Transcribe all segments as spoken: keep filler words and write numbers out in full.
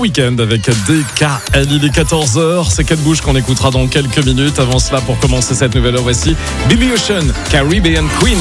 week-end avec D K L. Il est quatorze heures, c'est Kate Bush qu'on écoutera dans quelques minutes. Avant cela, pour commencer cette nouvelle heure, voici Billy Ocean, Caribbean Queen.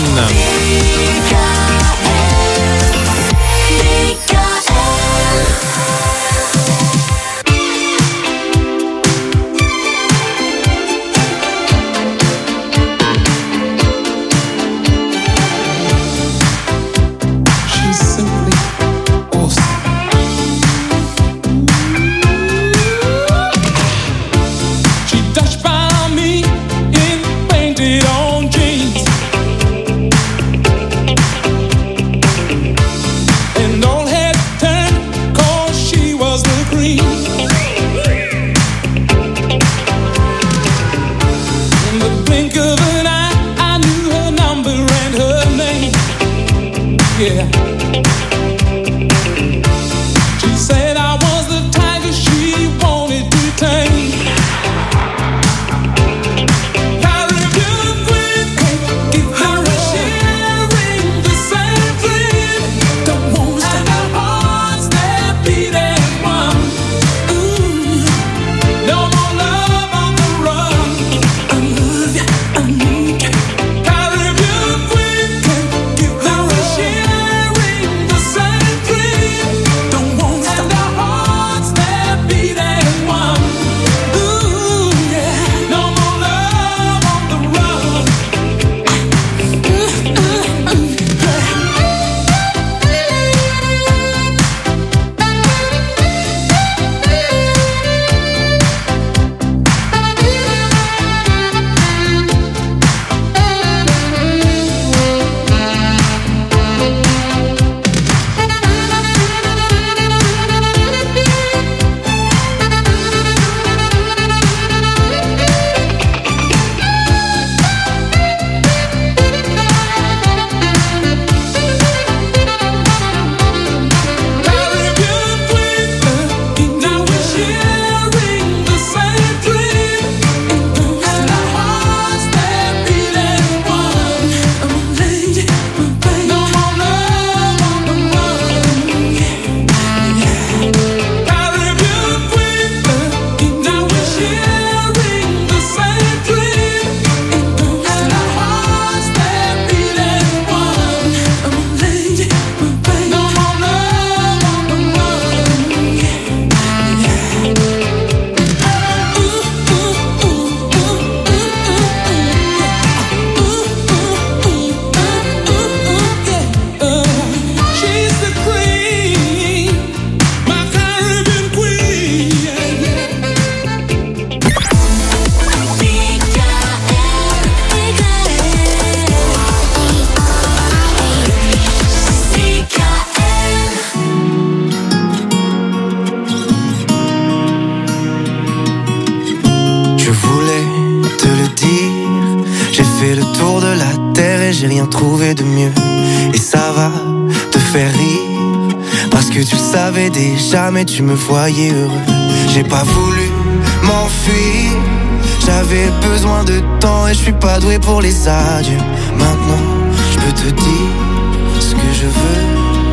Jamais tu me voyais heureux. J'ai pas voulu m'enfuir. J'avais besoin de temps et je suis pas doué pour les adieux. Maintenant, je peux te dire ce que je veux.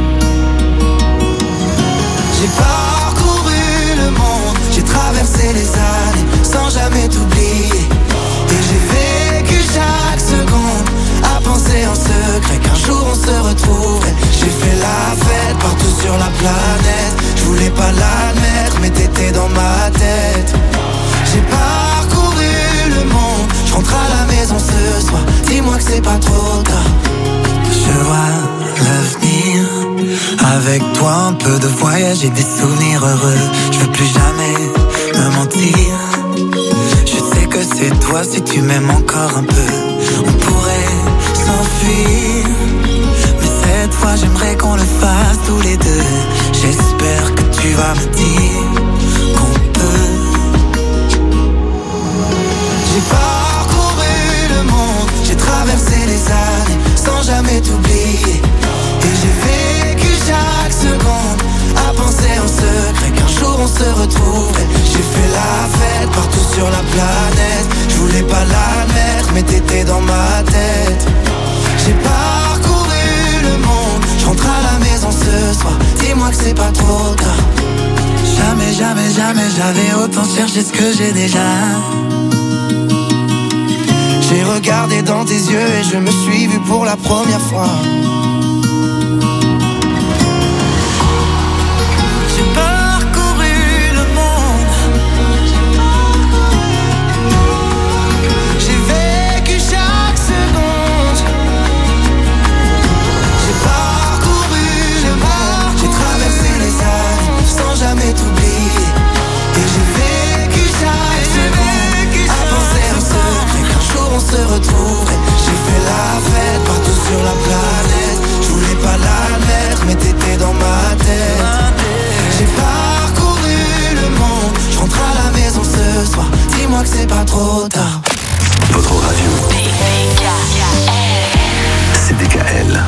J'ai parcouru le monde, j'ai traversé les années sans jamais t'oublier. Et j'ai vécu chaque seconde à penser en secret qu'un jour on se retrouverait. J'ai fait la fête partout sur la planète. Je voulais pas l'admettre, mais t'étais dans ma tête. J'ai parcouru le monde, je rentre à la maison ce soir. Dis-moi que c'est pas trop tard. Je vois l'avenir avec toi, un peu de voyage et des souvenirs heureux. Je veux plus jamais me mentir. Je sais que c'est toi si tu m'aimes encore un peu. On pourrait s'enfuir, mais cette fois j'aimerais qu'on le fasse tous les deux. J'espère que tu vas me dire qu'on peut. J'ai parcouru le monde, j'ai traversé les années sans jamais t'oublier. Et j'ai vécu chaque seconde à penser en secret qu'un jour on se retrouverait. J'ai fait la fête partout sur la planète. Je voulais pas l'admettre, mais t'étais dans ma tête. J'ai parcouru le monde, je rentre à la maison ce soir. Dis-moi que c'est pas trop tard. Jamais Jamais, jamais, jamais j'avais autant cherché ce que j'ai déjà. J'ai regardé dans tes yeux et je me suis vu pour la première fois. J'ai parcouru le monde, j'ai vécu chaque seconde. J'ai parcouru le monde, j'ai traversé les années sans jamais t'oublier. Et j'ai vécu chaque seconde à penser en secret qu'un jour on se retrouverait. J'ai fait la fête partout sur la planète. Je voulais pas l'admettre mais t'étais dans ma tête. J'ai parcouru le monde, je rentre à la maison ce soir. Dis-moi que c'est pas trop tard. Votre radio c'est D K L.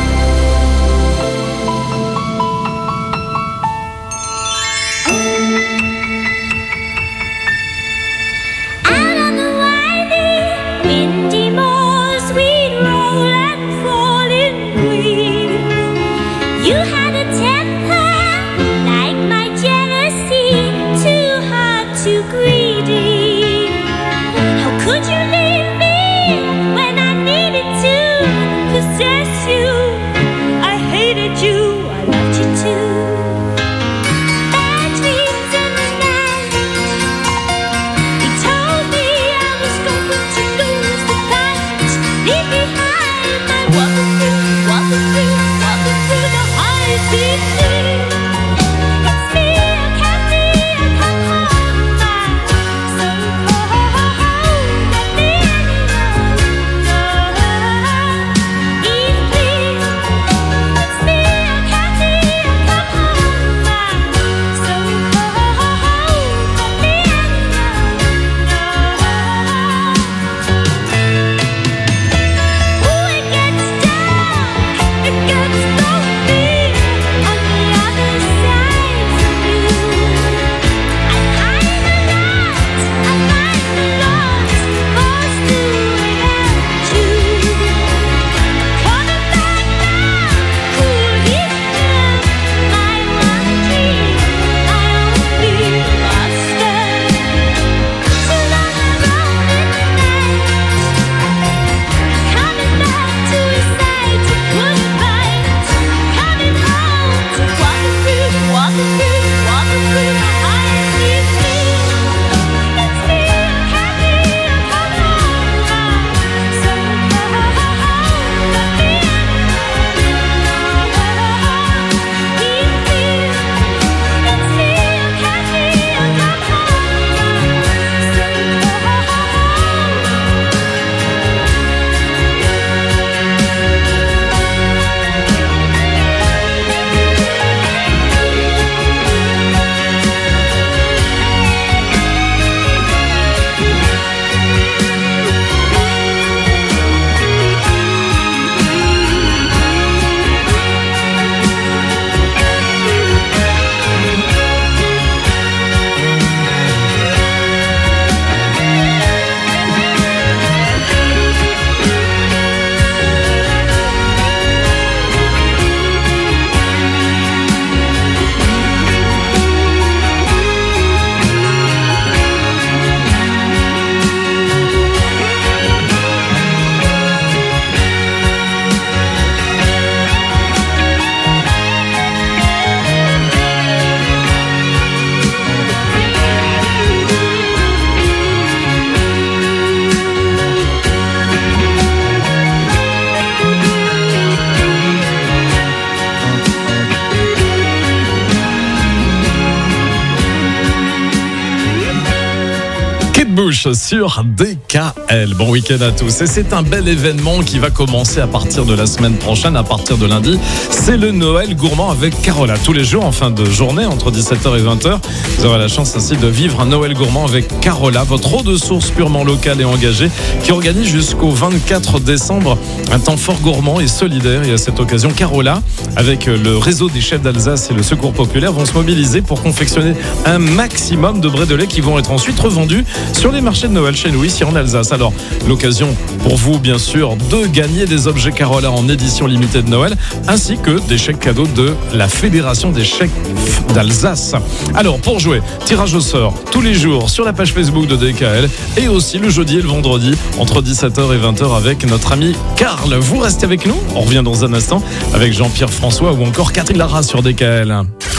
Bush sur D K L. Bon week-end à tous. Et c'est un bel événement qui va commencer à partir de la semaine prochaine, à partir de lundi. C'est le Noël gourmand avec Carola. Tous les jours en fin de journée, entre dix-sept heures et vingt heures, vous aurez la chance ainsi de vivre un Noël gourmand avec Carola, votre eau de source purement locale et engagée, qui organise jusqu'au vingt-quatre décembre un temps fort gourmand et solidaire. Et à cette occasion, Carola, avec le réseau des chefs d'Alsace et le Secours populaire, vont se mobiliser pour confectionner un maximum de braies de lait qui vont être ensuite revendus sur sur les marchés de Noël chez nous, ici en Alsace. Alors, l'occasion pour vous, bien sûr, de gagner des objets Carola en édition limitée de Noël, ainsi que des chèques cadeaux de la Fédération des chèques d'Alsace. Alors, pour jouer, tirage au sort tous les jours sur la page Facebook de D K L et aussi le jeudi et le vendredi entre dix-sept heures et vingt heures avec notre ami Karl. Vous restez avec nous, on revient dans un instant avec Jean-Pierre François ou encore Catherine Lara sur D K L.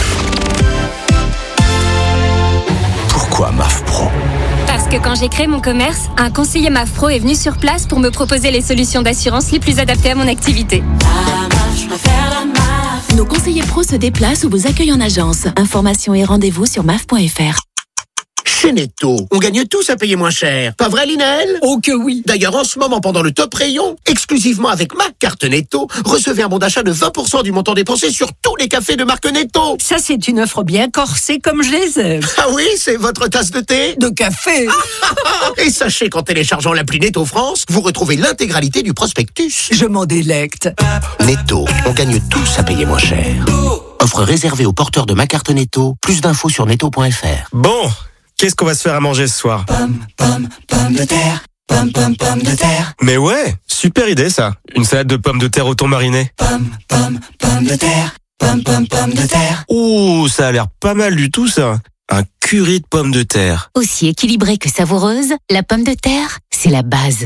Pourquoi M A F Pro ? Parce que quand j'ai créé mon commerce, un conseiller M A F Pro est venu sur place pour me proposer les solutions d'assurance les plus adaptées à mon activité. Nos conseillers pros se déplacent ou vous accueillent en agence. Informations et rendez-vous sur maf point f r. Chez Netto, on gagne tous à payer moins cher. Pas vrai, Linel ? Oh que oui. D'ailleurs, en ce moment, pendant le top rayon, exclusivement avec ma carte Netto, recevez un bon d'achat de vingt pour cent du montant dépensé sur tous les cafés de marque Netto. Ça, c'est une offre bien corsée comme je les aime. Ah oui, c'est votre tasse de thé ? De café. Et sachez qu'en téléchargeant l'appli Netto France, vous retrouvez l'intégralité du prospectus. Je m'en délecte. Netto, on gagne tous à payer moins cher. Offre réservée aux porteurs de ma carte Netto. Plus d'infos sur netto point f r. Bon, qu'est-ce qu'on va se faire à manger ce soir ? Pomme, pomme, pomme de terre. Pomme, pomme, pomme de terre. Mais ouais, super idée ça. Une salade de pommes de terre au thon mariné. Pomme, pomme, pomme de terre. Pomme, pomme, pomme de terre. Ouh, ça a l'air pas mal du tout ça. Un curry de pommes de terre. Aussi équilibrée que savoureuse, la pomme de terre, c'est la base.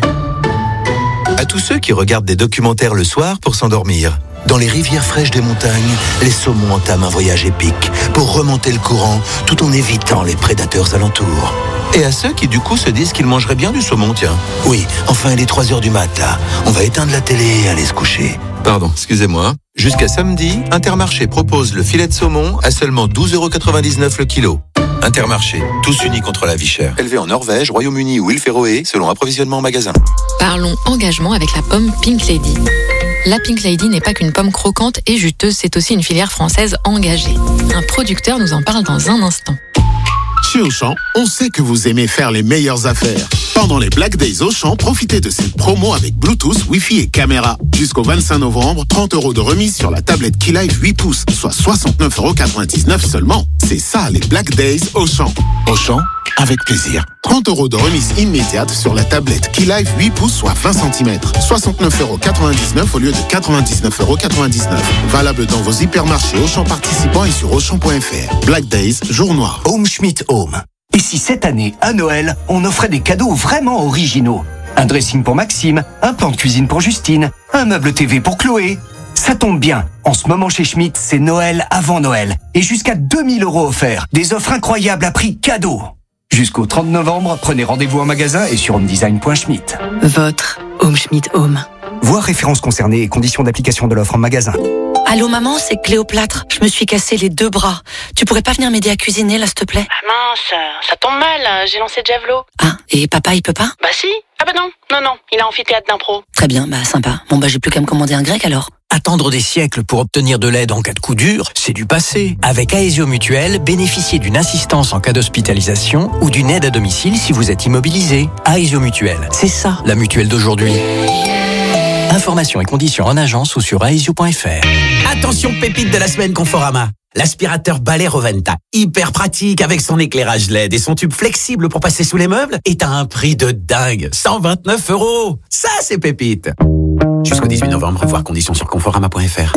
À tous ceux qui regardent des documentaires le soir pour s'endormir. Dans les rivières fraîches des montagnes, les saumons entament un voyage épique pour remonter le courant tout en évitant les prédateurs alentours. Et à ceux qui du coup se disent qu'ils mangeraient bien du saumon, tiens. Oui, enfin il est trois heures du mat là. On va éteindre la télé et aller se coucher. Pardon, excusez-moi. Jusqu'à samedi, Intermarché propose le filet de saumon à seulement douze euros quatre-vingt-dix-neuf le kilo. Intermarché, tous unis contre la vie chère. Élevé en Norvège, Royaume-Uni ou île Féroé, selon approvisionnement en magasin. Parlons engagement avec la pomme Pink Lady. La Pink Lady n'est pas qu'une pomme croquante et juteuse, c'est aussi une filière française engagée. Un producteur nous en parle dans un instant. Chez Auchan, on sait que vous aimez faire les meilleures affaires. Pendant les Black Days Auchan, profitez de cette promo avec Bluetooth, Wi-Fi et caméra. Jusqu'au vingt-cinq novembre, trente euros de remise sur la tablette Keylife huit pouces, soit soixante-neuf euros quatre-vingt-dix-neuf seulement. C'est ça les Black Days Auchan. Auchan, avec plaisir. trente euros de remise immédiate sur la tablette Keylife huit pouces, soit vingt centimètres. soixante-neuf euros quatre-vingt-dix-neuf au lieu de quatre-vingt-dix-neuf euros quatre-vingt-dix-neuf. Valable dans vos hypermarchés Auchan participants et sur Auchan point f r. Black Days, jour noir. Home Schmidt Home. Et si cette année, à Noël, on offrait des cadeaux vraiment originaux ? Un dressing pour Maxime, un plan de cuisine pour Justine, un meuble T V pour Chloé. Ça tombe bien. En ce moment chez Schmidt, c'est Noël avant Noël. Et jusqu'à deux mille euros offerts. Des offres incroyables à prix cadeau. Jusqu'au trente novembre, prenez rendez-vous en magasin et sur homedesign point schmidt. Votre Home Schmidt Home. Voir références concernées et conditions d'application de l'offre en magasin. Allô maman, c'est Cléopâtre. Je me suis cassé les deux bras. Tu pourrais pas venir m'aider à cuisiner là, s'il te plaît ? Ah mince, ça tombe mal, j'ai lancé de javelot. Ah, et papa il peut pas ? Bah si. Ah bah non, non, non, il a amphithéâtre d'impro. Très bien, bah sympa. Bon bah j'ai plus qu'à me commander un grec alors. Attendre des siècles pour obtenir de l'aide en cas de coup dur, c'est du passé. Avec Aesio Mutuel, bénéficiez d'une assistance en cas d'hospitalisation ou d'une aide à domicile si vous êtes immobilisé. Aesio Mutuel, c'est ça la mutuelle d'aujourd'hui. Informations et conditions en agence ou sur aesio point f r. Attention, pépite de la semaine Conforama. L'aspirateur balai Roventa, hyper pratique avec son éclairage L E D et son tube flexible pour passer sous les meubles, est à un prix de dingue, cent vingt-neuf euros. Ça, c'est pépite. Jusqu'au dix-huit novembre, voir conditions sur conforama point f r.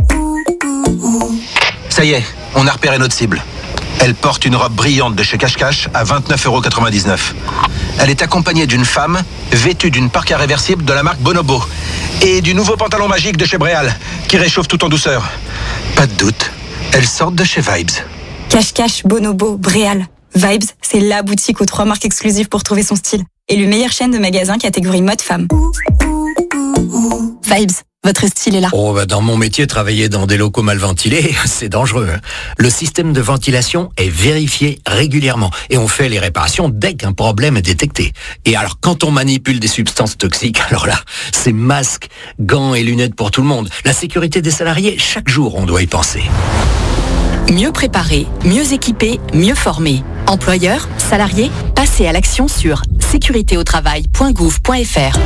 Ça y est, on a repéré notre cible. Elle porte une robe brillante de chez Cache Cache à vingt-neuf euros quatre-vingt-dix-neuf. Elle est accompagnée d'une femme vêtue d'une parka réversible de la marque Bonobo et du nouveau pantalon magique de chez Bréal qui réchauffe tout en douceur. Pas de doute, elles sortent de chez Vibes. Cache Cache, Bonobo, Bréal. Vibes, c'est la boutique aux trois marques exclusives pour trouver son style. Et le meilleur chaîne de magasins catégorie mode femme. Vibes, votre style est là. Oh, bah dans mon métier, travailler dans des locaux mal ventilés, c'est dangereux. Le système de ventilation est vérifié régulièrement et on fait les réparations dès qu'un problème est détecté. Et alors, quand on manipule des substances toxiques, alors là, c'est masques, gants et lunettes pour tout le monde. La sécurité des salariés, chaque jour, on doit y penser. Mieux préparé, mieux équipé, mieux formé. Employeurs, salariés, passez à l'action sur sécurité au travail point gouv point f r.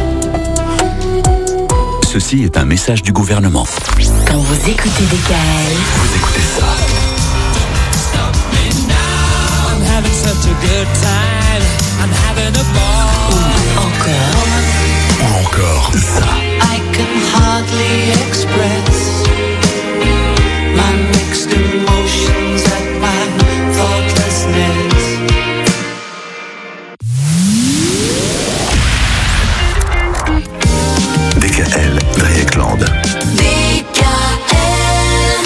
Ceci est un message du gouvernement. Quand vous écoutez D K L, vous écoutez ça. night, I'm having a ball. Ou encore. Ou encore ça. I can hardly express my mixed emotions at my thoughtlessness. D K L, Dreieckland. D K L.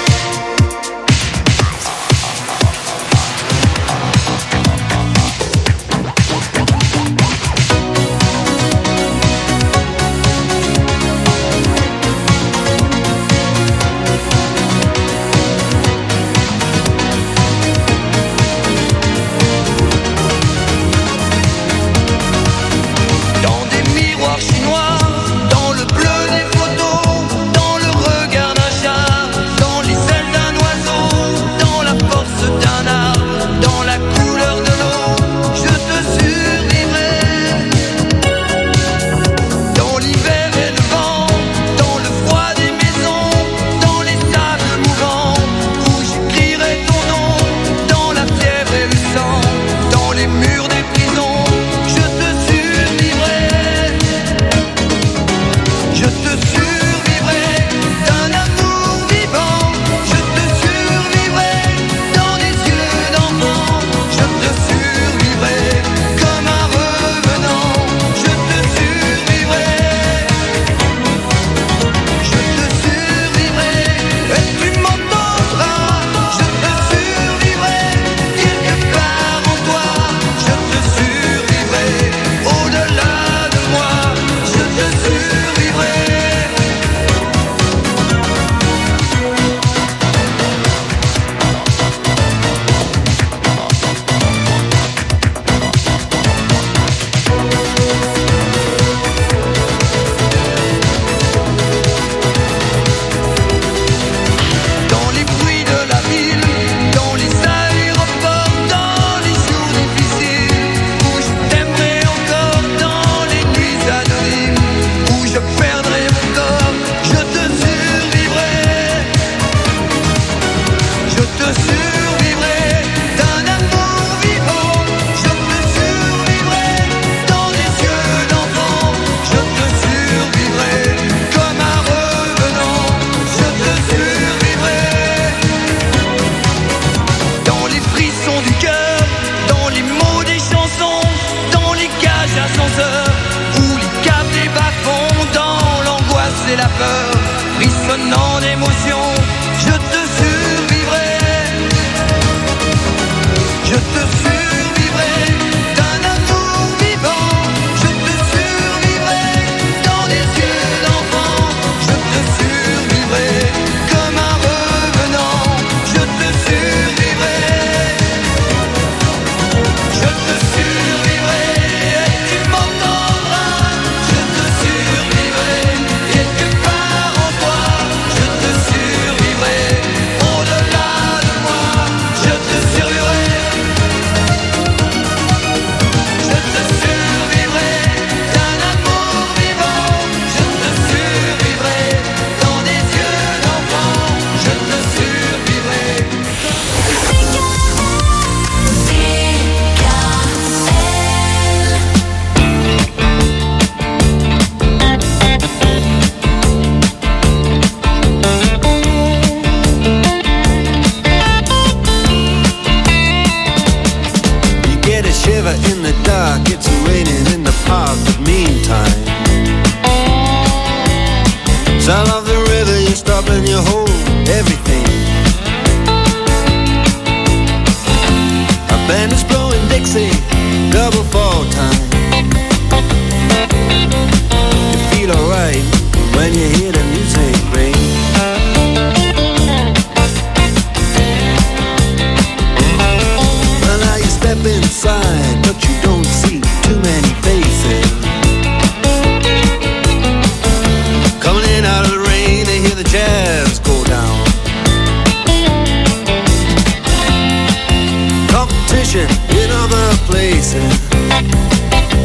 Dans des miroirs chinois, dans le bleu des photos, dans le regard d'un chat, dans les ailes d'un oiseau, dans la force d'un arbre, dans la couleur de l'eau, je te survivrai. Dans l'hiver et le vent, dans le froid des maisons, dans les sables mouvants, où j'écrirai ton nom, dans la fièvre et le sang, dans les murs des prisons, je te survivrai. Je te survivrai d'un amour vivant. Je te survivrai dans des yeux d'enfant. Je te survivrai comme un revenant. Je te survivrai. Je te survivrai et tu m'entendras. Je te survivrai quelque part en toi. Je te survivrai au-delà de moi. Je te survivrai. Dans les bruits de la ville, dans les aéroports, dans les jours difficiles, où je t'aimerai encore, dans les nuits anonymes, où je perdrai mon corps, je te survivrai. Je te survivrai d'un amour vivant. Je te survivrai dans des yeux d'enfant. Je te survivrai comme un revenant. Je te survivrai dans les frissons du cœur, dans les mots des chansons, dans les cages ascenseurs, où les câbles des bas-fonds, dans l'angoisse et la peur, frissonnant d'émotion, je te survivrai. Je te survivrai d'un amour vivant. Je te survivrai dans des yeux d'enfant. Je te survivrai comme un revenant. Je te survivrai. Je te survivrai et tu m'entendras. Je te survivrai quelque part en toi. Je te survivrai au-delà de moi. Je te survivrai. Je te survivrai d'un amour vivant. Je te survivrai dans des yeux d'enfant. Je te survivrai. You get a shiver in the dark, it's raining in the park, but meantime sound of the river, you stop and you hold everything. A band is blowing Dixie, double fall time. You feel alright when you hear the music ring. Well, now you step inside, but you don't see too many faces. Coming in out of the rain, they hear the jazz go down. Competition in other places.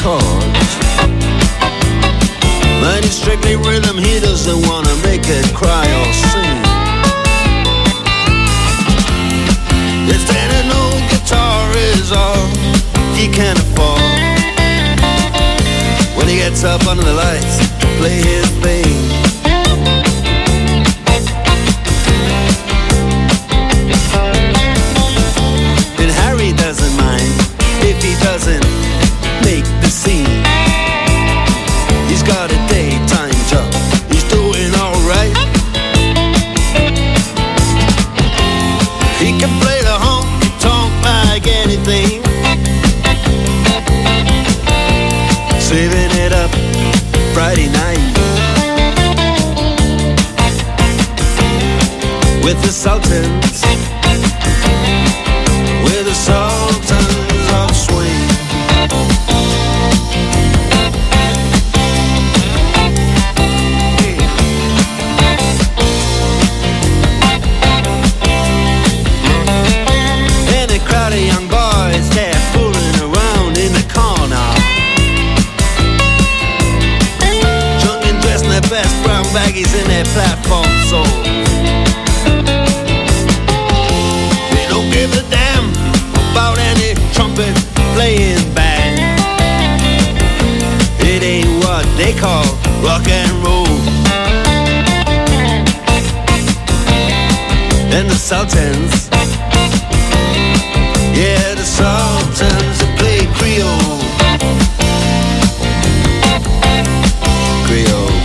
chords. But it's strictly rhythm, he doesn't wanna make it cry or sing. If then an old guitar is all he can afford, when he gets up under the lights to play his thing. And Harry doesn't mind if he doesn't make the scene. He's got a daytime job, he's doing alright. He can play the honky-tonk like anything, saving it up Friday night with the Sultans, with the Sultans of Swing. And a crowd of young boys, they're fooling around in the corner, drunk and dressed in their best brown baggies in their platform soles. They don't give a damn about any trumpet playing band. It ain't what they call rock and roll. And the Sultans, yeah, the Sultans that play Creole. Creole.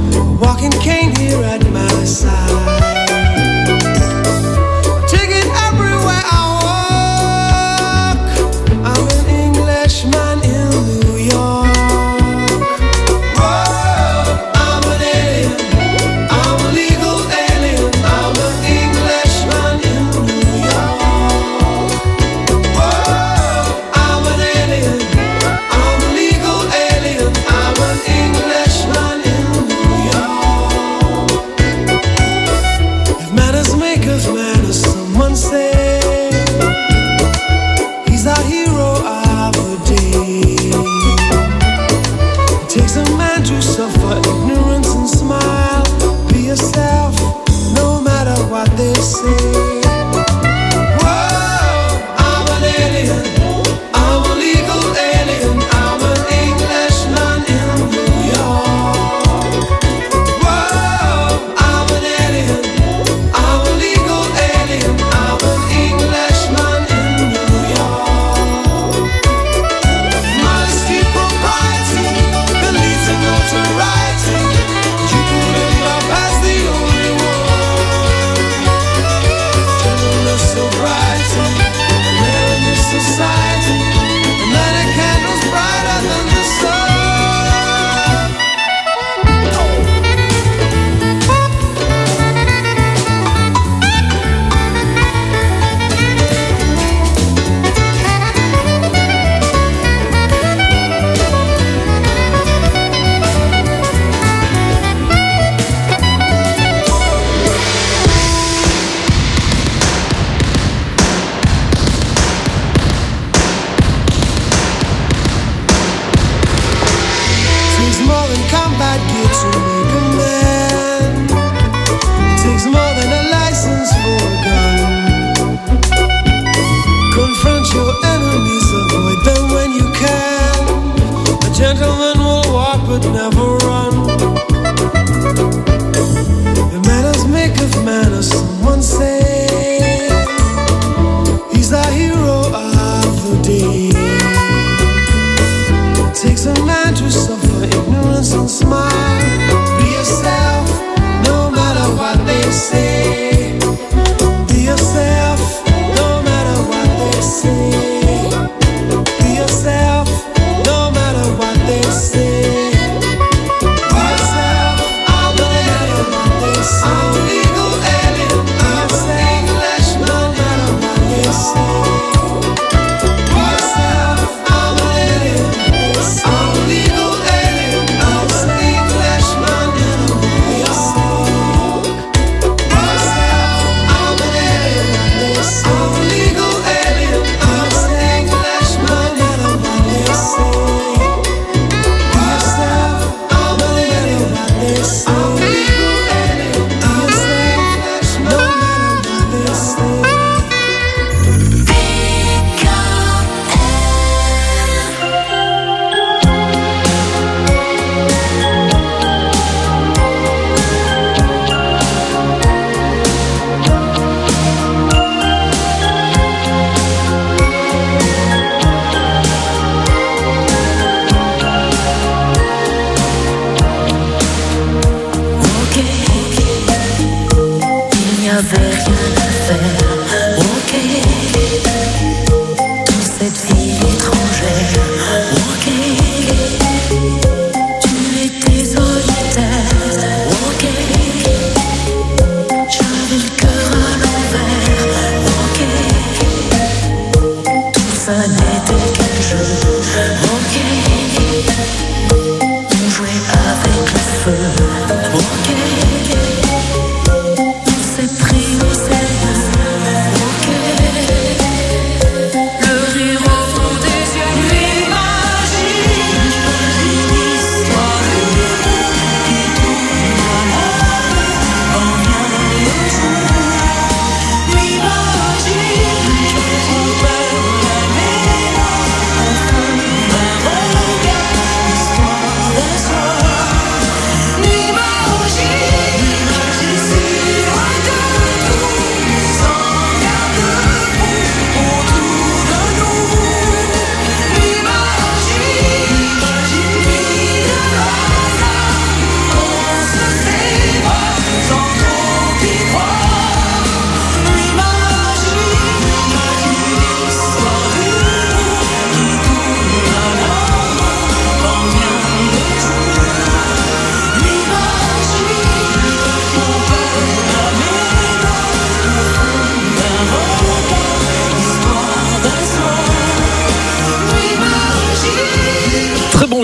Walking cane here at my side. Taking out of manners, someone say he's our hero of the day. It takes a man to suffer ignorance and smile. Be yourself, no matter what they say. On s'est pris au sérieux.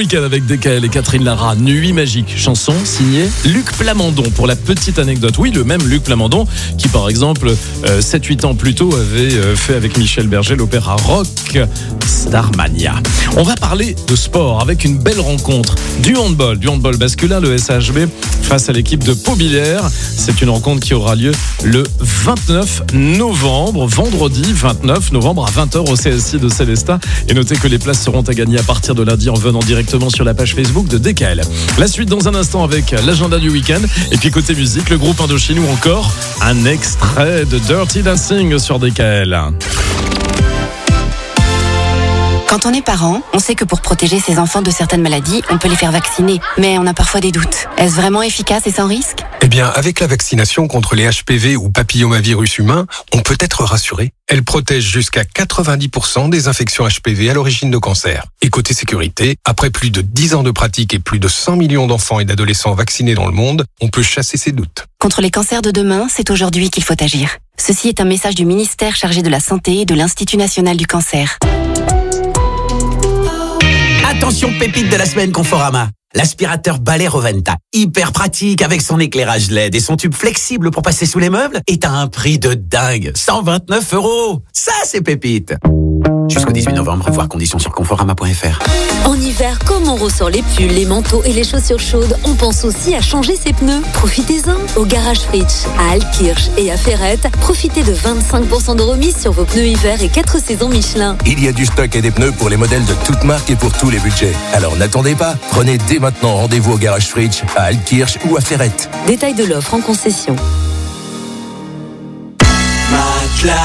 week-end avec D K L et Catherine Lara. Nuit magique, chanson signée Luc Plamondon. Pour la petite anecdote, oui, le même Luc Plamondon qui, par exemple, euh, sept huit ans plus tôt avait euh, fait avec Michel Berger l'opéra rock Starmania. On va parler de sport avec une belle rencontre du handball, du handball masculin, le S H B face à l'équipe de Pau-Billère. C'est une rencontre qui aura lieu le vingt-neuf novembre, vendredi vingt-neuf novembre à vingt heures au C S I de Célestat. Et notez que les places seront à gagner à partir de lundi en venant directement sur la page Facebook de D K L. La suite dans un instant avec l'agenda du week-end. Et puis côté musique, le groupe Indochine ou encore un extrait de Dirty Dancing sur D K L. Quand on est parent, on sait que pour protéger ses enfants de certaines maladies, on peut les faire vacciner. Mais on a parfois des doutes. Est-ce vraiment efficace et sans risque ? Eh bien, avec la vaccination contre les H P V ou papillomavirus humains, on peut être rassuré. Elle protège jusqu'à quatre-vingt-dix pour cent des infections H P V à l'origine de cancer. Et côté sécurité, après plus de dix ans de pratique et plus de cent millions d'enfants et d'adolescents vaccinés dans le monde, on peut chasser ses doutes. Contre les cancers de demain, c'est aujourd'hui qu'il faut agir. Ceci est un message du ministère chargé de la Santé et de l'Institut national du cancer. Attention, pépite de la semaine Conforama. L'aspirateur balai Roventa, hyper pratique avec son éclairage L E D et son tube flexible pour passer sous les meubles, est à un prix de dingue, cent vingt-neuf euros. Ça, c'est pépite. Jusqu'au dix-huit novembre, voir conditions sur conforama point f r. En hiver, comme on ressort les pulls, les manteaux et les chaussures chaudes, on pense aussi à changer ses pneus. Profitez-en. Au Garage Fritsch, à Altkirch et à Ferrette, profitez de vingt-cinq pour cent de remise sur vos pneus hiver et quatre saisons Michelin. Il y a du stock et des pneus pour les modèles de toutes marques et pour tous les budgets. Alors n'attendez pas, prenez dès maintenant rendez-vous au Garage Fritsch, à Altkirch ou à Ferrette. Détail de l'offre en concession. Matelas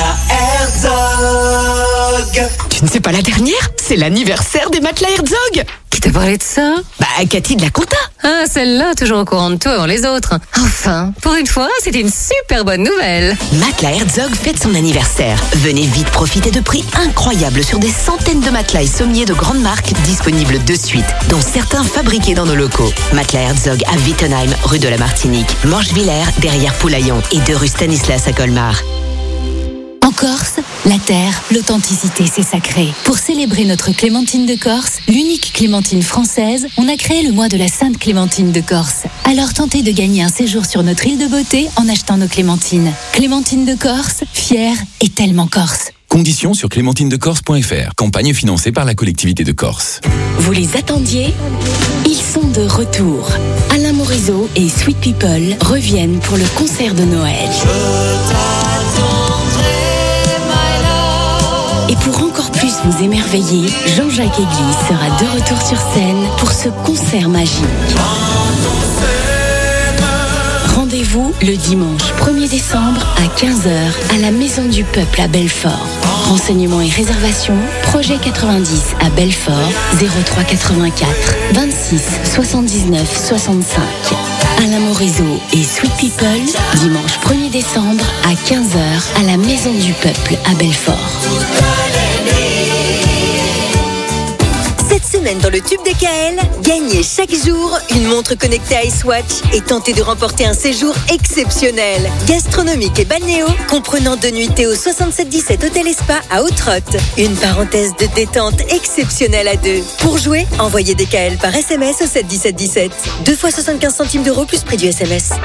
Herzog. Tu ne sais pas la dernière ? C'est l'anniversaire des matelas Herzog. Qui t'a parlé de ça ? Bah, Cathy de la Compta. Ah, celle-là, toujours au courant de tout avant les autres. Enfin, pour une fois, c'était une super bonne nouvelle. Matelas Herzog fête son anniversaire. Venez vite profiter de prix incroyables sur des centaines de matelas et sommiers de grandes marques disponibles de suite, dont certains fabriqués dans nos locaux. Matelas Herzog à Wittenheim, rue de la Martinique, Morchevillers, derrière Poulaillon et deux rue Stanislas à Colmar. En Corse, la terre, l'authenticité, c'est sacré. Pour célébrer notre Clémentine de Corse, l'unique Clémentine française, on a créé le mois de la Sainte Clémentine de Corse. Alors tentez de gagner un séjour sur notre île de beauté en achetant nos clémentines. Clémentine de Corse, fière et tellement corse. Conditions sur clémentine de corse point f r. Campagne financée par la collectivité de Corse. Vous les attendiez ? Ils sont de retour. Alain Morisot et Sweet People reviennent pour le concert de Noël. Et pour encore plus vous émerveiller, Jean-Jacques Église sera de retour sur scène pour ce concert magique. Rendez-vous le dimanche premier décembre à quinze heures à la Maison du Peuple à Belfort. Renseignements et réservations, projet quatre-vingt-dix à Belfort, zéro trois quatre-vingt-quatre vingt-six soixante-dix-neuf soixante-cinq. Alain Morisot et Sweet People, dimanche premier décembre à quinze heures à la Maison du Peuple à Belfort. Cette semaine dans le tube D K L, gagnez chaque jour une montre connectée iSwatch et tentez de remporter un séjour exceptionnel, gastronomique et balnéo, comprenant deux nuitées au soixante-sept dix-sept Hôtel et Spa à Outrotte. Une parenthèse de détente exceptionnelle à deux. Pour jouer, envoyez D K L par S M S au sept dix-sept dix-sept. Deux fois soixante-quinze centimes d'euros plus prix du S M S.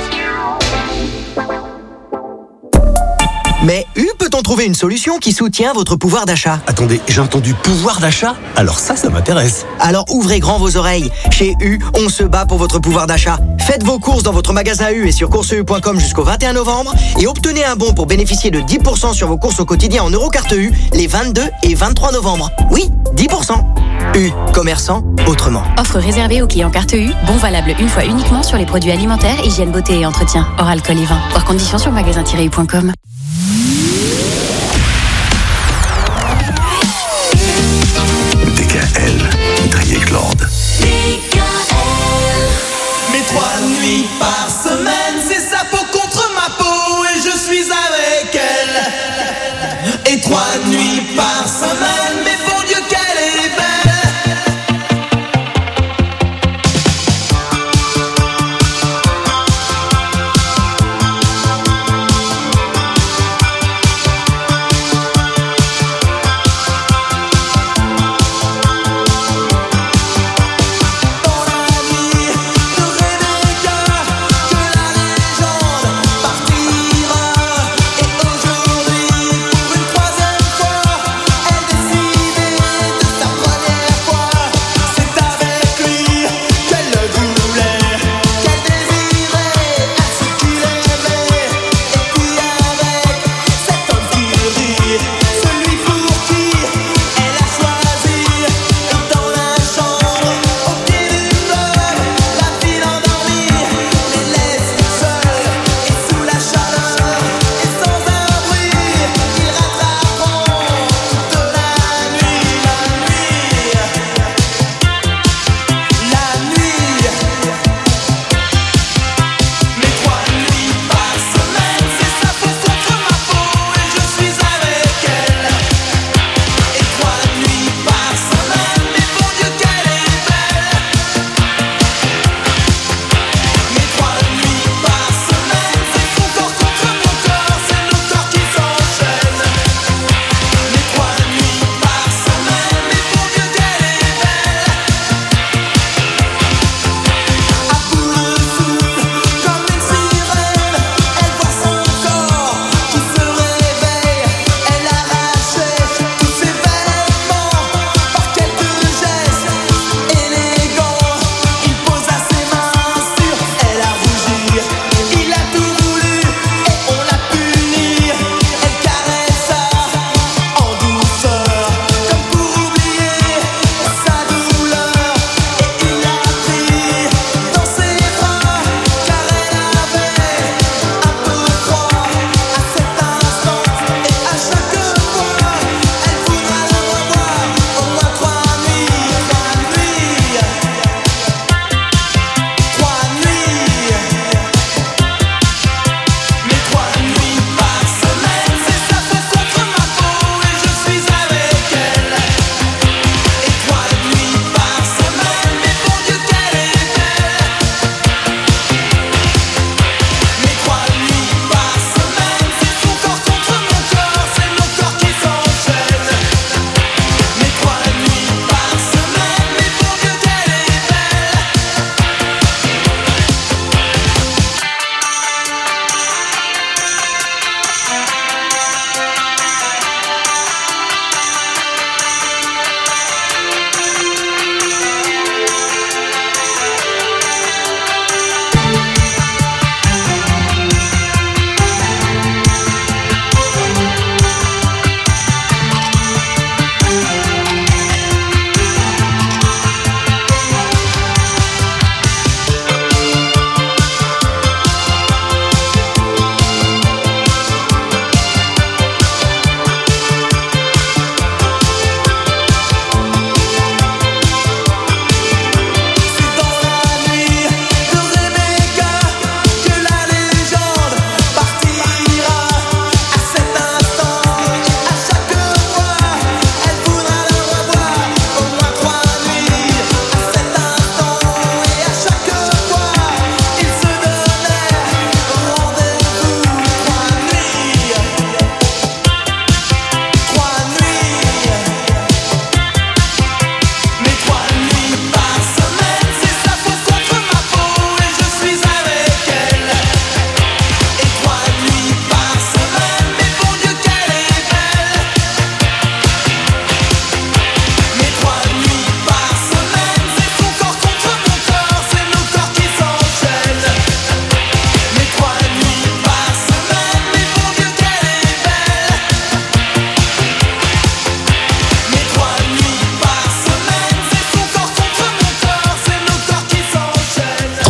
Mais U peut-on trouver une solution qui soutient votre pouvoir d'achat ? Attendez, j'ai entendu pouvoir d'achat ? Alors ça, ça m'intéresse. Alors ouvrez grand vos oreilles. Chez U, on se bat pour votre pouvoir d'achat. Faites vos courses dans votre magasin U et sur courses u point com jusqu'au vingt et un novembre et obtenez un bon pour bénéficier de dix pour cent sur vos courses au quotidien en Eurocarte U les vingt-deux et vingt-trois novembre. Oui, dix pour cent. U, commerçant autrement. Offre réservée aux clients carte U, bon valable une fois uniquement sur les produits alimentaires, hygiène, beauté et entretien, hors alcool et vin. Voir conditions sur magasin tiret u point com. D K L, Driekland. Mes trois nuits par semaine, c'est sa peau contre ma peau et je suis avec elle. Et trois nuits par semaine, mais bon Dieu qu'elle est belle.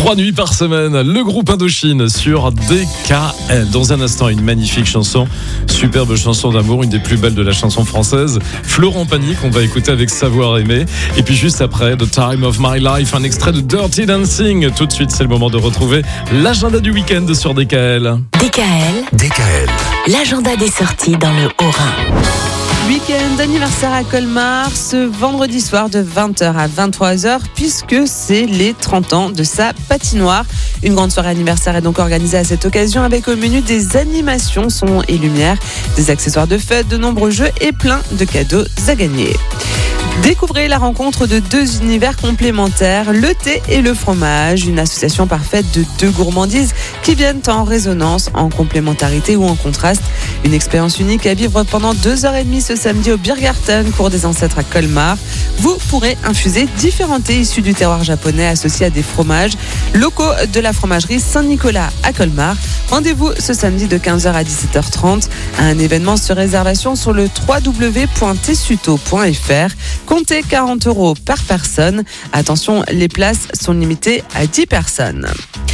Trois nuits par semaine, le groupe Indochine sur D K L. Dans un instant, une magnifique chanson, superbe chanson d'amour, une des plus belles de la chanson française. Florent Pagny qu'on va écouter avec Savoir Aimer. Et puis juste après, The Time of My Life, un extrait de Dirty Dancing. Tout de suite, c'est le moment de retrouver l'agenda du week-end sur D K L. D K L, D K L, l'agenda des sorties dans le Haut-Rhin. Week-end d'anniversaire à Colmar ce vendredi soir de vingt heures à vingt-trois heures puisque c'est les trente ans de sa patinoire. Une grande soirée anniversaire est donc organisée à cette occasion avec au menu des animations son et lumière, des accessoires de fête, de nombreux jeux et plein de cadeaux à gagner. Découvrez la rencontre de deux univers complémentaires, le thé et le fromage, une association parfaite de deux gourmandises qui viennent en résonance, en complémentarité ou en contraste. Une expérience unique à vivre pendant deux heures et demie ce samedi au Biergarten, cours des ancêtres à Colmar. Vous pourrez infuser différents thés issus du terroir japonais associés à des fromages locaux de la fromagerie Saint-Nicolas à Colmar. Rendez-vous ce samedi de quinze heures à dix-sept heures trente à un événement sur réservation sur le w w w point tessuto point f r. Comptez quarante euros par personne. Attention, les places sont limitées à dix personnes.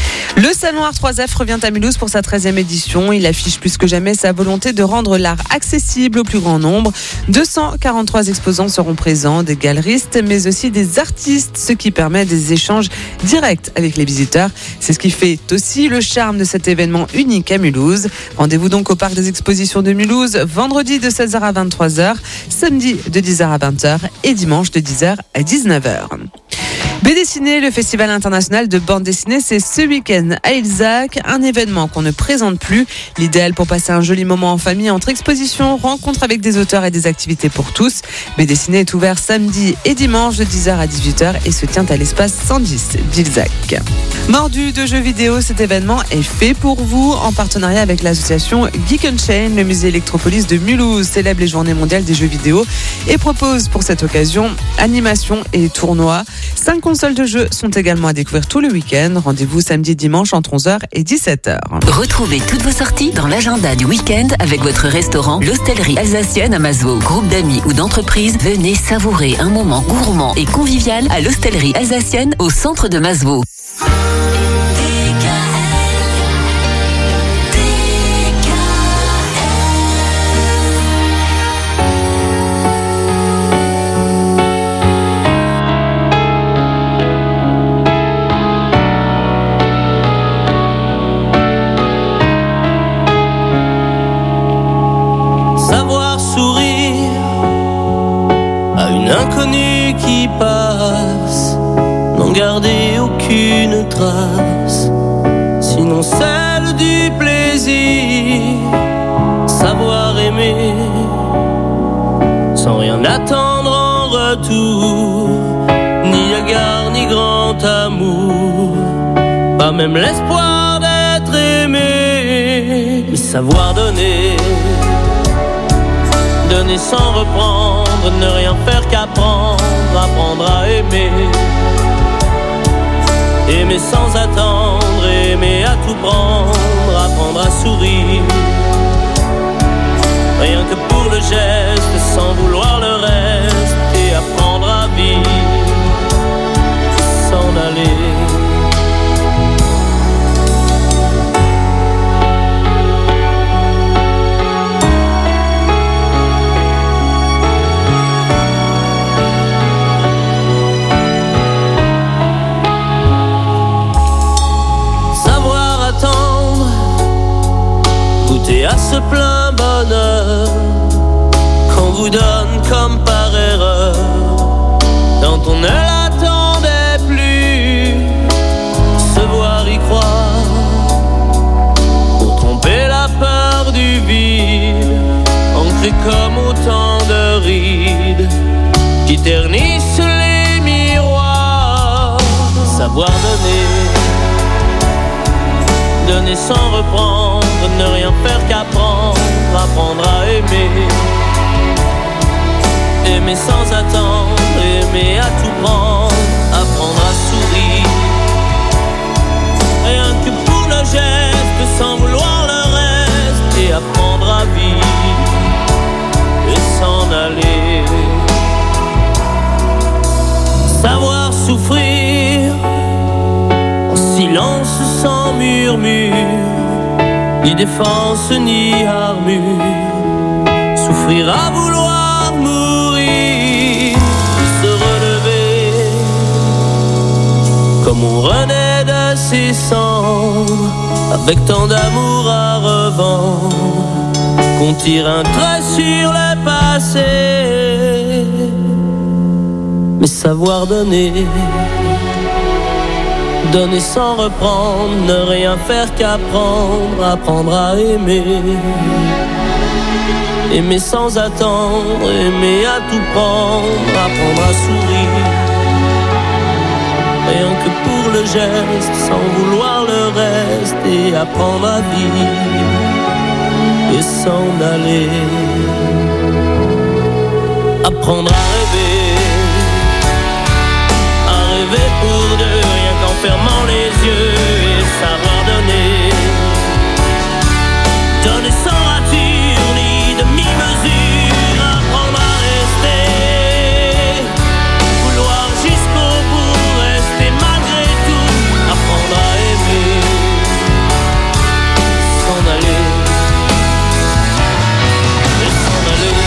Le Salon Art trois F revient à Mulhouse pour sa treizième édition. Il affiche plus que jamais sa volonté de rendre l'art accessible au plus grand nombre. deux cent quarante-trois exposants seront présents, des galeristes, mais aussi des artistes, ce qui permet des échanges directs avec les visiteurs. C'est ce qui fait aussi le charme de cet événement unique à Mulhouse. Rendez-vous donc au Parc des Expositions de Mulhouse, vendredi de seize heures à vingt-trois heures, samedi de dix heures à vingt heures et dimanche de dix heures à dix-neuf heures. B Dessiné, le festival international de bande dessinée, c'est ce week-end à Ilzac, un événement qu'on ne présente plus. L'idéal pour passer un joli moment en famille entre expositions, rencontres avec des auteurs et des activités pour tous. B Dessiné est ouvert samedi et dimanche de dix heures à dix-huit heures et se tient à l'espace cent dix d'Ilzac. Mordu de jeux vidéo, cet événement est fait pour vous en partenariat avec l'association Geek Unchained. Le musée Electropolis de Mulhouse célèbre les journées mondiales des jeux vidéo et propose pour cette occasion animation et tournois. Cinq consoles de jeux sont également à découvrir tout le week-end. Rendez-vous samedi et dimanche entre onze heures et dix-sept heures. Retrouvez toutes vos sorties dans l'agenda du week-end avec votre restaurant L'Hostellerie Alsacienne à Masevaux. Groupe d'amis ou d'entreprises, venez savourer un moment gourmand et convivial à l'Hostellerie Alsacienne au centre de Masevaux. Inconnu qui passe, n'en garder aucune trace, sinon celle du plaisir. Savoir aimer, sans rien attendre en retour, ni égard ni grand amour, pas même l'espoir d'être aimé, mais savoir donner. Donner sans reprendre, ne rien faire qu'apprendre, apprendre à aimer. Aimer sans attendre, aimer à tout prendre, apprendre à sourire. Rien que pour le geste, sans vouloir le reste, et apprendre à vivre, s'en aller. Et à ce plein bonheur qu'on vous donne comme par erreur, quand on ne l'attendait plus, se voir y croire, pour tromper la peur du vide, ancré comme autant de rides qui ternissent les miroirs. Savoir donner, donner sans reprendre, ne rien faire qu'apprendre, apprendre à aimer. Aimer sans attendre, aimer à tout prendre, apprendre à sourire. Rien que pour le geste, sans vouloir le reste, et apprendre à vivre, et s'en aller. Savoir souffrir, en ni défense ni armure, souffrir à vouloir mourir, se relever comme on renaît de ses cendres, avec tant d'amour à revendre, qu'on tire un trait sur le passé, mais savoir donner, donner sans reprendre, ne rien faire qu'apprendre, apprendre à aimer, aimer sans attendre, aimer à tout prendre, apprendre à sourire, rien que pour le geste, sans vouloir le reste, et apprendre à vivre et s'en aller, apprendre à rêver, à rêver pour deux, rien qu'en fermant les yeux, et savoir donner, donner sans rature ni demi-mesure, apprendre à rester, vouloir jusqu'au bout, rester malgré tout, apprendre à aimer, s'en aller, et s'en aller.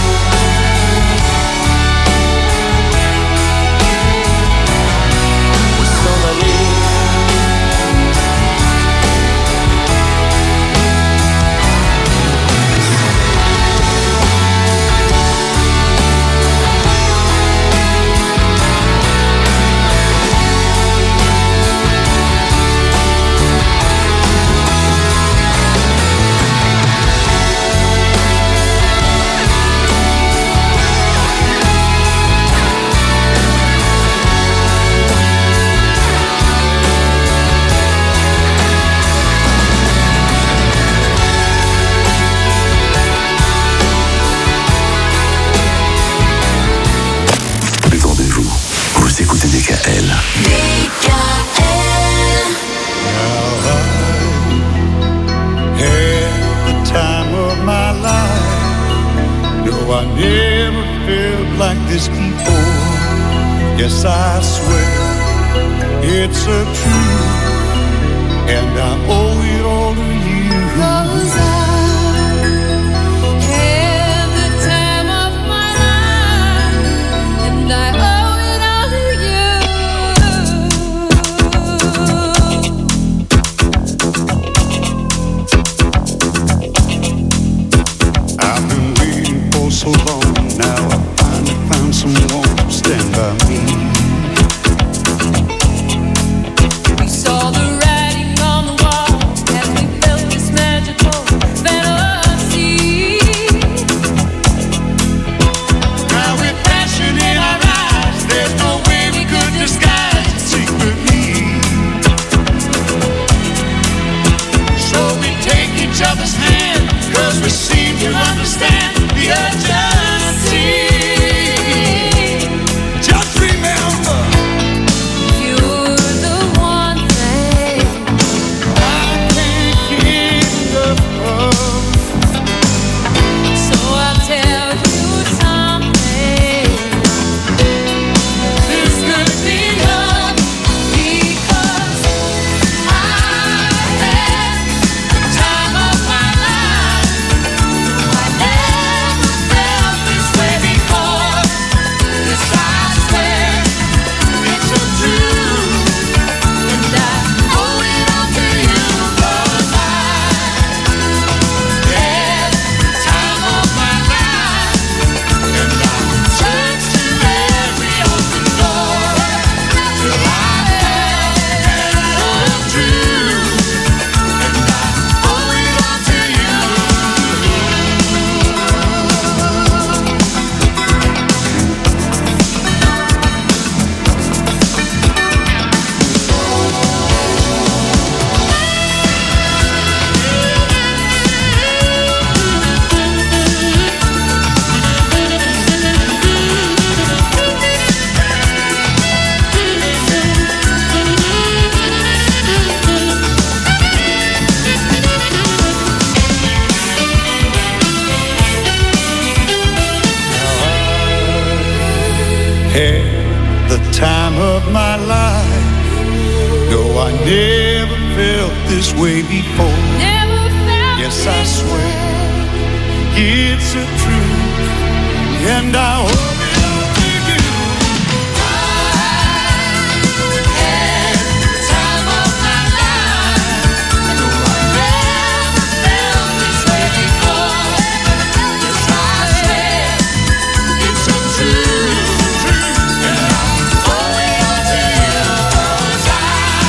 Yes, I swear it's a truth, and I owe it all to you. 'Cause I had the time of my life, and I owe it all to you. I've been waiting for so long now. I finally found someone to stand by me. We saw the writing on the wall as we felt this magical fantasy. Now with passion in our eyes, there's no way we could disguise it secretly. So we take each other's hand, 'cause we seem to understand the urgency. Had the time of my life. No, I never felt this way before. Never felt Yes, I swear it's a truth, and I hope it all to you. I had the time of my life. No, I never felt this way before. Yes, I swear it's a truth, and I owe it all to you. 'Cause I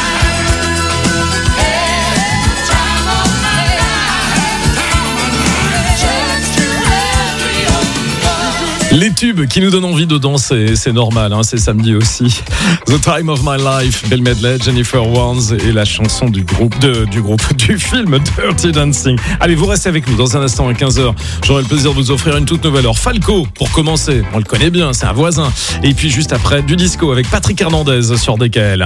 had the time of my life. Chance to every hope. Les tubes qui nous donnent envie de danser, c'est normal, hein, c'est samedi aussi. The Time of My Life, Bill Medley, Jennifer Warnes et la chanson du groupe, de, du groupe, du film Dirty Dancing. Allez, vous restez avec nous dans un instant à quinze heures. J'aurai le plaisir de vous offrir une toute nouvelle heure. Falco, pour commencer, on le connaît bien, c'est un voisin. Et puis juste après, du disco avec Patrick Hernandez sur D K L.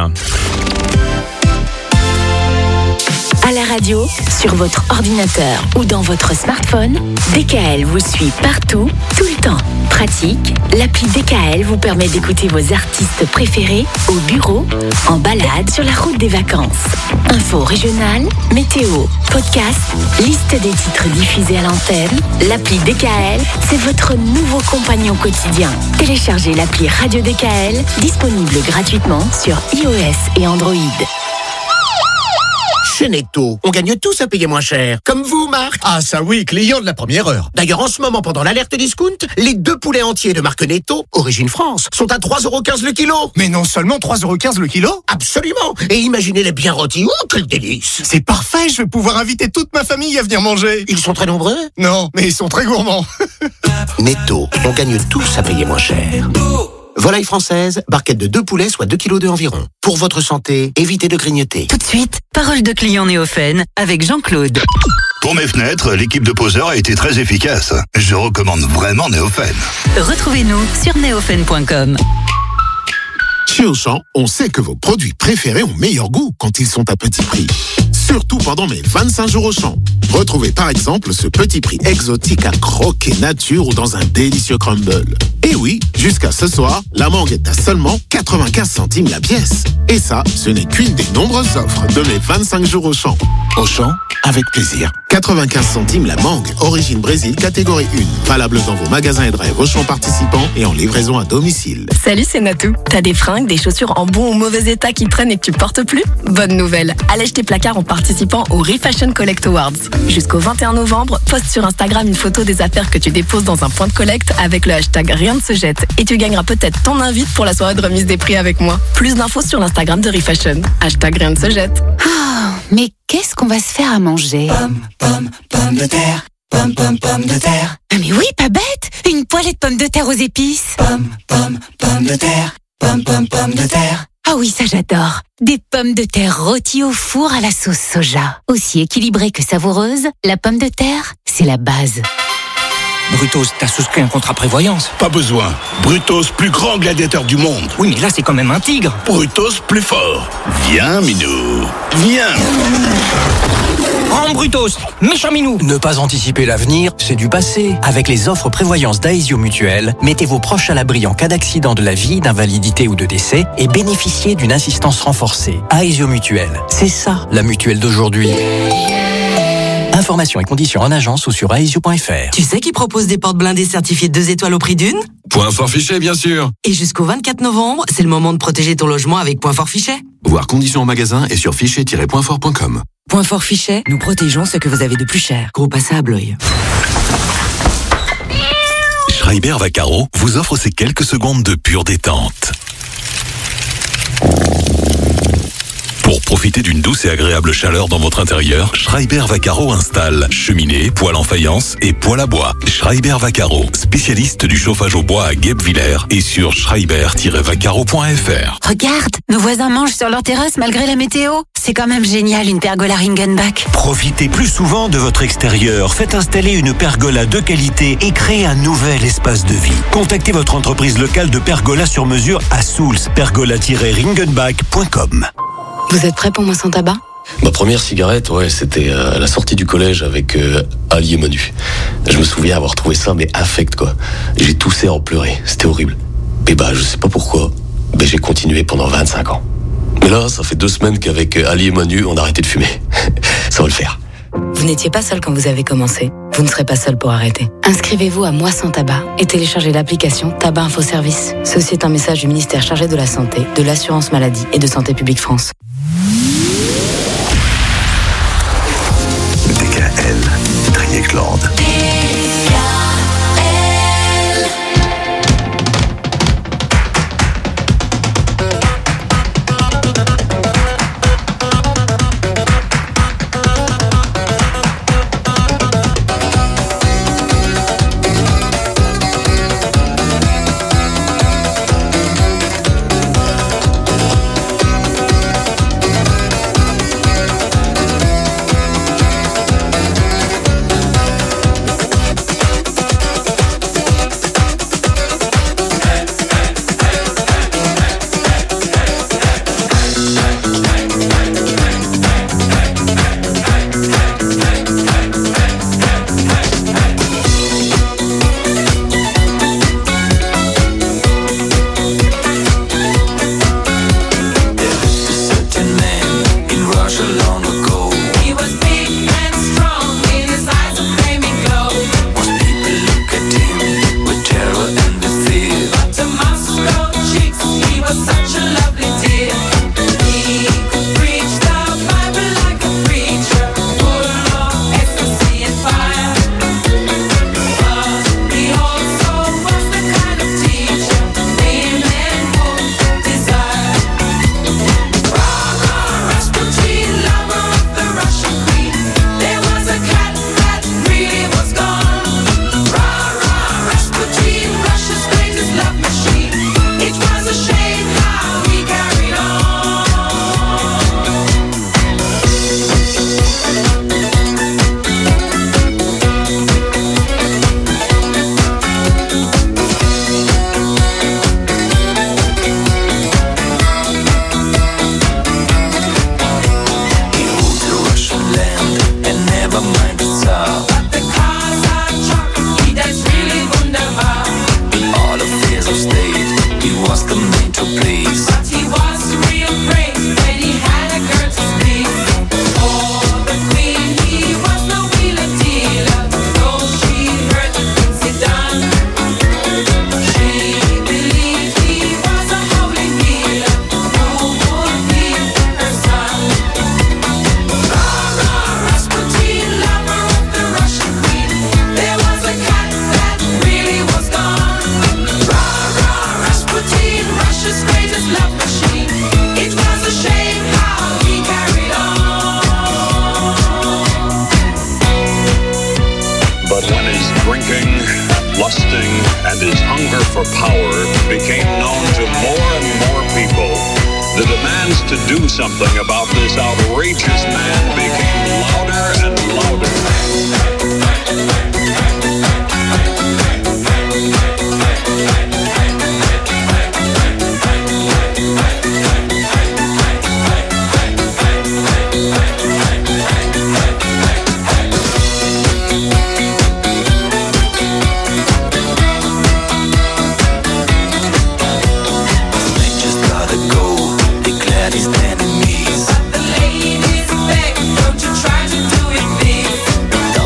À la radio, sur votre ordinateur ou dans votre smartphone, D K L vous suit partout, tout le temps. Pratique, l'appli D K L vous permet d'écouter vos artistes préférés au bureau, en balade, sur la route des vacances. Infos régionales, météo, podcast, liste des titres diffusés à l'antenne. L'appli D K L, c'est votre nouveau compagnon quotidien. Téléchargez l'appli Radio D K L, disponible gratuitement sur iOS et Android. Chez Netto, on gagne tous à payer moins cher. Comme vous, Marc. Ah ça oui, client de la première heure. D'ailleurs, en ce moment, pendant l'alerte discount, les deux poulets entiers de marque Netto, origine France, sont à trois euros quinze le kilo. Mais non seulement trois euros quinze le kilo. Absolument. Et imaginez-les bien rôtis. Oh, quel délice. C'est parfait, je vais pouvoir inviter toute ma famille à venir manger. Ils sont très nombreux? Non, mais ils sont très gourmands. Netto, on gagne tous à payer moins cher. Volaille française, barquette de deux poulets, soit deux kilos de environ. Pour votre santé, évitez de grignoter. Tout de suite, parole de client Néophène avec Jean-Claude. Pour mes fenêtres, l'équipe de poseurs a été très efficace. Je recommande vraiment Néophène. Retrouvez-nous sur néophène point com. Chez Auchan, on sait que vos produits préférés ont meilleur goût quand ils sont à petit prix. Surtout pendant mes vingt-cinq jours Auchan. Retrouvez par exemple ce petit prix exotique à croquer nature ou dans un délicieux crumble. Et oui, jusqu'à ce soir, la mangue est à seulement quatre-vingt-quinze centimes la pièce. Et ça, ce n'est qu'une des nombreuses offres de mes vingt-cinq jours Auchan. Auchan, avec plaisir. quatre-vingt-quinze centimes la mangue, origine Brésil, catégorie un. Valable dans vos magasins et drive Auchan participants et en livraison à domicile. Salut, c'est Natou. T'as des fringues, des chaussures en bon ou mauvais état qui traînent et que tu portes plus? Bonne nouvelle. Allège tes placards en participant au Refashion Collect Awards. Jusqu'au vingt et un novembre, poste sur Instagram une photo des affaires que tu déposes dans un point de collecte avec le hashtag Rien ne se jette et tu gagneras peut-être ton invite pour la soirée de remise des prix avec moi. Plus d'infos sur l'Instagram de Refashion. Hashtag Rien ne se jette. Oh, mais qu'est-ce qu'on va se faire à manger? Pomme, pomme, pomme de terre. Pomme, pomme, pomme de terre. Ah mais oui, pas bête. Une poêlée de pommes de terre aux épices. Pomme, pomme, pomme de terre. Pomme, pomme, pomme de terre. Ah oui, ça j'adore. Des pommes de terre rôties au four à la sauce soja. Aussi équilibrée que savoureuse, la pomme de terre, c'est la base. Brutos, t'as souscrit un contrat prévoyance? Pas besoin. Brutos, plus grand gladiateur du monde. Oui, mais là, c'est quand même un tigre. Brutos, plus fort. Viens, Minou. Viens. Rends Brutos, méchant Minou. Ne pas anticiper l'avenir, c'est du passé. Avec les offres prévoyance d'Aesio Mutuelle, mettez vos proches à l'abri en cas d'accident de la vie, d'invalidité ou de décès et bénéficiez d'une assistance renforcée. Aesio Mutuelle, c'est ça la mutuelle d'aujourd'hui. Informations et conditions en agence ou sur aesio point f r. Tu sais qui propose des portes blindées certifiées deux étoiles au prix d'une? Point Fort Fichet, bien sûr. Et jusqu'au vingt-quatre novembre, c'est le moment de protéger ton logement avec Point Fort Fichet. Voir conditions en magasin et sur fichet tiret point fort point com. Point Fort Fichet, nous protégeons ce que vous avez de plus cher. Gros passé à Blois. Schreiber Vaccaro vous offre ces quelques secondes de pure détente. Pour profiter d'une douce et agréable chaleur dans votre intérieur, Schreiber Vaccaro installe cheminée, poêle en faïence et poêle à bois. Schreiber Vaccaro, spécialiste du chauffage au bois à Guebwiller et sur schreiber tiret vaccaro point f r. Regarde, nos voisins mangent sur leur terrasse malgré la météo. C'est quand même génial une pergola Ringenbach. Profitez plus souvent de votre extérieur. Faites installer une pergola de qualité et créez un nouvel espace de vie. Contactez votre entreprise locale de pergola sur mesure à Souls, pergola tiret ringenbach point com. Vous êtes prêts pour moi sans tabac? Ma première cigarette, ouais, c'était euh, à la sortie du collège avec euh, Ali et Manu. Je me souviens avoir trouvé ça, mais infect, quoi. J'ai toussé à en pleurer, c'était horrible. Et bah, je sais pas pourquoi, mais j'ai continué pendant vingt-cinq ans. Mais là, ça fait deux semaines qu'avec Ali et Manu, on a arrêté de fumer. Ça va le faire. Vous n'étiez pas seul quand vous avez commencé. Vous ne serez pas seul pour arrêter. Inscrivez-vous à Moi sans tabac et téléchargez l'application Tabac Info Service. Ceci est un message du ministère chargé de la Santé, de l'Assurance Maladie et de Santé Publique France. D K L, Triecland.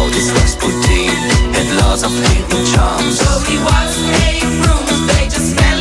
So he was a room, they just met.